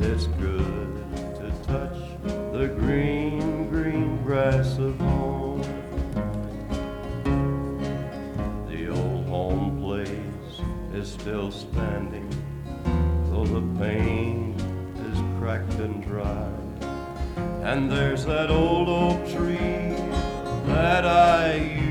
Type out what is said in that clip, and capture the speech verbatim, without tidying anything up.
It's good to touch the green, green grass of home. The old home place is still standing, though the paint is cracked and dry. And there's that old oak tree that I